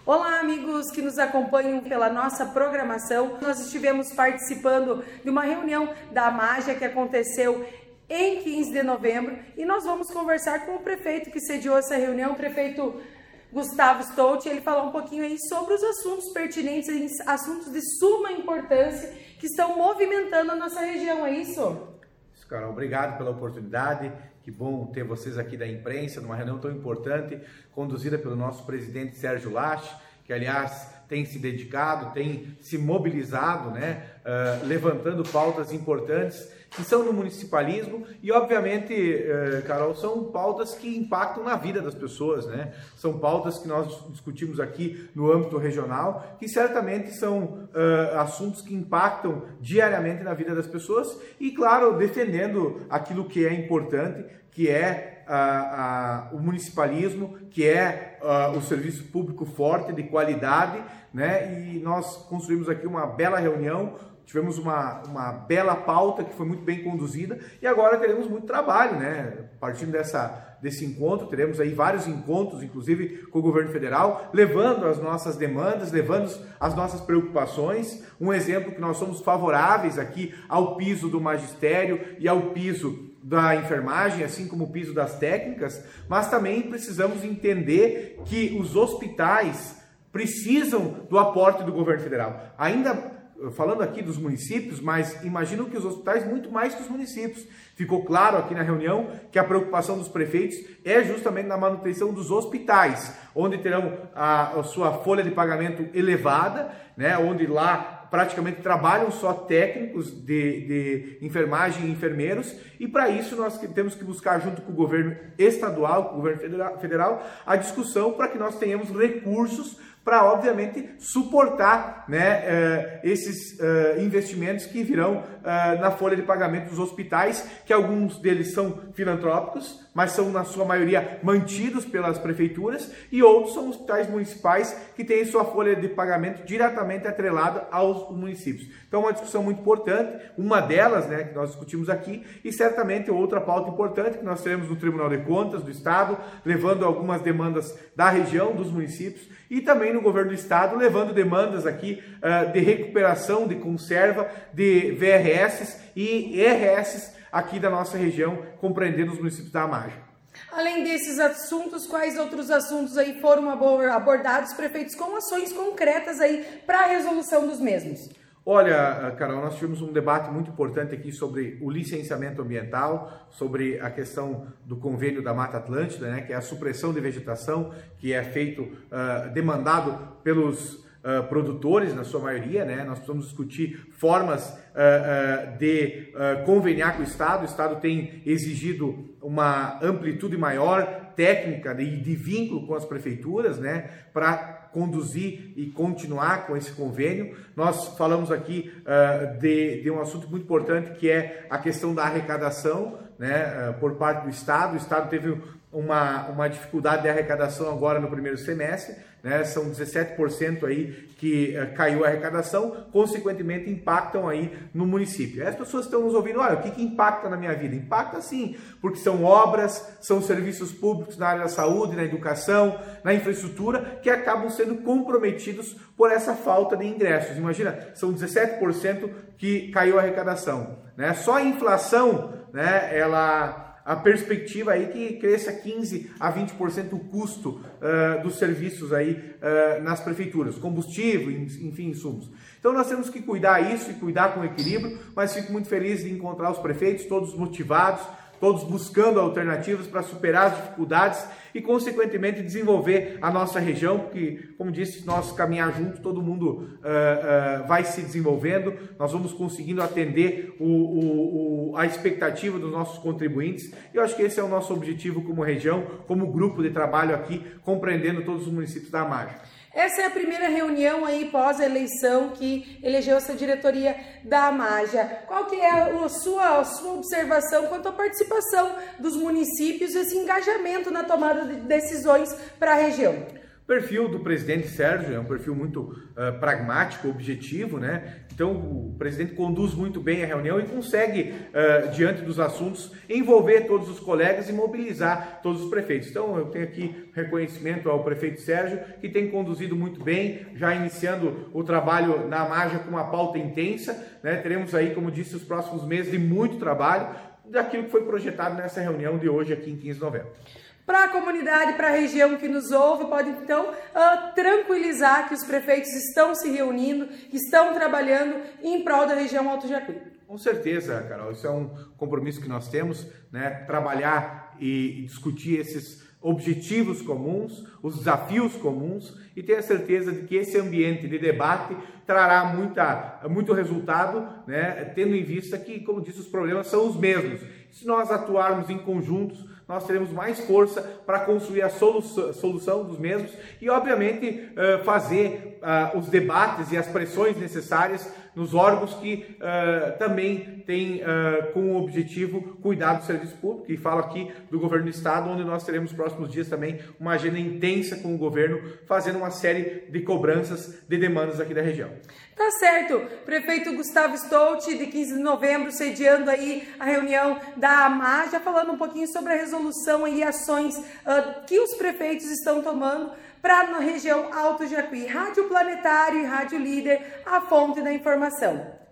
Olá, amigos que nos acompanham pela nossa programação. Nós estivemos participando de uma reunião da Mágia que aconteceu em 15 de novembro e nós vamos conversar com o prefeito que sediou essa reunião, o prefeito Gustavo Stoltz. Ele falou um pouquinho aí sobre os assuntos pertinentes, assuntos de suma importância que estão movimentando a nossa região, é isso? Carol, obrigado pela oportunidade. Que bom ter vocês aqui da imprensa, numa reunião tão importante, conduzida pelo nosso presidente Sérgio Lache, que, aliás, tem se dedicado, tem se mobilizado, levantando pautas importantes que são no municipalismo e, obviamente, Carol, são pautas que impactam na vida das pessoas, São pautas que nós discutimos aqui no âmbito regional, que certamente são assuntos que impactam diariamente na vida das pessoas e, claro, defendendo aquilo que é importante, que é o municipalismo, que é o serviço público forte, de qualidade, E nós construímos aqui uma bela reunião, tivemos uma bela pauta que foi muito bem conduzida e agora teremos muito trabalho, Partindo desse encontro, teremos aí vários encontros, inclusive com o governo federal, levando as nossas demandas, levando as nossas preocupações. Um exemplo que nós somos favoráveis aqui ao piso do magistério e ao piso da enfermagem, assim como o piso das técnicas, mas também precisamos entender que os hospitais precisam do aporte do governo federal. Ainda falando aqui dos municípios, mas imagino que os hospitais muito mais que os municípios. Ficou claro aqui na reunião que a preocupação dos prefeitos é justamente na manutenção dos hospitais, onde terão a sua folha de pagamento elevada, onde lá praticamente trabalham só técnicos de enfermagem e enfermeiros, e para isso nós temos que buscar junto com o governo estadual, com o governo federal, a discussão para que nós tenhamos recursos para, obviamente, suportar esses investimentos que virão na folha de pagamento dos hospitais, que alguns deles são filantrópicos, mas são, na sua maioria, mantidos pelas prefeituras, e outros são hospitais municipais que têm sua folha de pagamento diretamente atrelada aos municípios. Então, uma discussão muito importante, uma delas, que nós discutimos aqui, e certamente outra pauta importante que nós teremos no Tribunal de Contas do Estado, levando algumas demandas da região, dos municípios, e também no governo do estado, levando demandas aqui de recuperação, de conserva, de VRS e ERS aqui da nossa região, compreendendo os municípios da Mágia. Além desses assuntos, quais outros assuntos aí foram abordados, prefeitos, com ações concretas aí para a resolução dos mesmos? Olha, Carol, nós tivemos um debate muito importante aqui sobre o licenciamento ambiental, sobre a questão do convênio da Mata Atlântida, que é a supressão de vegetação, que é feito, demandado pelos produtores, na sua maioria, Nós precisamos discutir formas de conveniar com o Estado tem exigido uma amplitude maior técnica de vínculo com as prefeituras, para conduzir e continuar com esse convênio. Nós falamos aqui de um assunto muito importante, que é a questão da arrecadação, por parte do Estado. O Estado teve uma dificuldade de arrecadação agora no primeiro semestre, são 17% aí que caiu a arrecadação, consequentemente impactam aí no município. E as pessoas estão nos ouvindo, olha, o que impacta na minha vida? Impacta sim, porque são obras, são serviços públicos na área da saúde, na educação, na infraestrutura, que acabam sendo comprometidos por essa falta de ingressos. Imagina, são 17% que caiu a arrecadação, Só a inflação, a perspectiva aí que cresça 15% a 20% o custo dos serviços aí nas prefeituras, combustível, enfim, insumos. Então nós temos que cuidar isso e cuidar com equilíbrio, mas fico muito feliz de encontrar os prefeitos, todos motivados, todos buscando alternativas para superar as dificuldades e, consequentemente, desenvolver a nossa região, porque, como disse, nós caminhar junto, todo mundo vai se desenvolvendo, nós vamos conseguindo atender a expectativa dos nossos contribuintes. E eu acho que esse é o nosso objetivo como região, como grupo de trabalho aqui, compreendendo todos os municípios da Mágia. Essa é a primeira reunião aí pós-eleição que elegeu essa diretoria da Mágia. Qual que é a sua observação quanto à participação dos municípios, esse engajamento na tomada de decisões para a região? O perfil do presidente Sérgio é um perfil muito pragmático, objetivo, né? Então o presidente conduz muito bem a reunião e consegue, diante dos assuntos, envolver todos os colegas e mobilizar todos os prefeitos. Então eu tenho aqui reconhecimento ao prefeito Sérgio, que tem conduzido muito bem, já iniciando o trabalho na Maja com uma pauta intensa, né? Teremos aí, como disse, os próximos meses de muito trabalho daquilo que foi projetado nessa reunião de hoje aqui em 15 de novembro. Para a comunidade, para a região que nos ouve, pode então tranquilizar que os prefeitos estão se reunindo, estão trabalhando em prol da região Alto Jacuí. Com certeza, Carol, isso é um compromisso que nós temos, né? Trabalhar e discutir esses objetivos comuns, os desafios comuns, e ter a certeza de que esse ambiente de debate trará muito resultado, né? Tendo em vista que, como disse, os problemas são os mesmos. Se nós atuarmos em conjuntos, nós teremos mais força para construir a solução dos mesmos e, obviamente, fazer os debates e as pressões necessárias nos órgãos que também têm como objetivo cuidar do serviço público. E falo aqui do governo do estado, onde nós teremos nos próximos dias também uma agenda intensa com o governo, fazendo uma série de cobranças de demandas aqui da região. Tá certo, prefeito Gustavo Stolti, de 15 de novembro, sediando aí a reunião da AMAJA, falando um pouquinho sobre a resolução e ações que os prefeitos estão tomando para a região Alto Jacuí. Rádio Planetário e Rádio Líder, a fonte da informação.